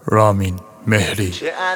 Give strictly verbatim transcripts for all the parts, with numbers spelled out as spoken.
رامین مهری.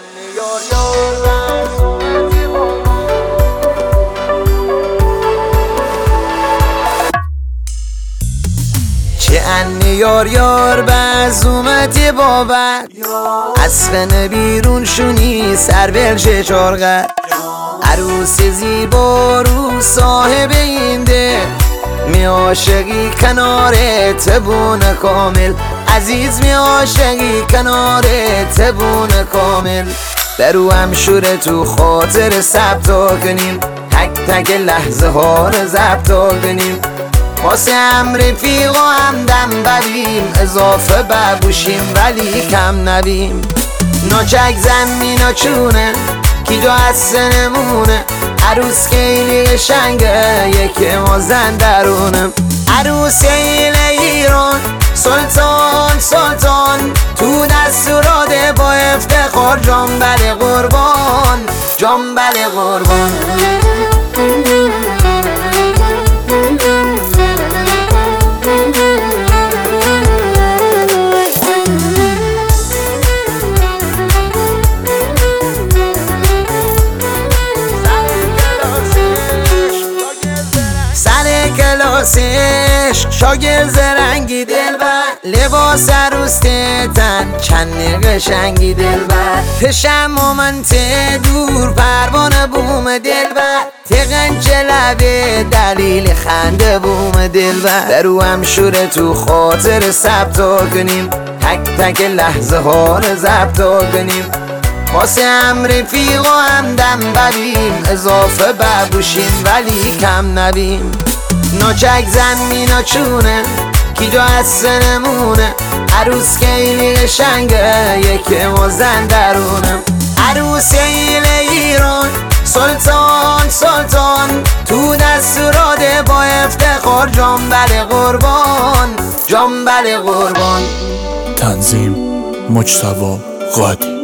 چه ان یار یار باز اومدی بابت اسفن بیرون شونی سر بلشه چارقد عروس زیبا رو صاحب این ده می عاشقی کنارت بونه کامل عزیز می عاشقی کنارت بونه کامل برو هم شوره تو خاطر ثبتا کنیم تک تک لحظه ها رو ضبطا کنیم واسه هم رفیق و هم دم بریم اضافه ببوشیم ولی کم نبیم ناچک زمینا چونه کی جا از نمونه عروس خیلی قشنگه یکی ما زن درونه عروس ایران سلطان سلطان تو دستوراده با افتخار جنبل قربان جنبل قربان کلاسش شاگرد زرنگی دلبر لباس عروس تن چند قشنگی دلبر پشم مومنت دور پروانه بوم دلبر تقنج لبه دلیل خنده بوم دلبر برو هم شوره تو خاطر ثبتا کنیم تک تک لحظه ها رو ضبطا کنیم واسه هم رفیق و هم دم بریم اضافه ببوشیم ولی کم نبیم ناچک زمینا چونه کی جا از نمونه عروس خیلی قشنگه یکی ما زن درونه عروس ایران سلطان سلطان تو دستوراده با افتخار جنبل قربان جنبل قربان. تنظیم مجتبی قادی.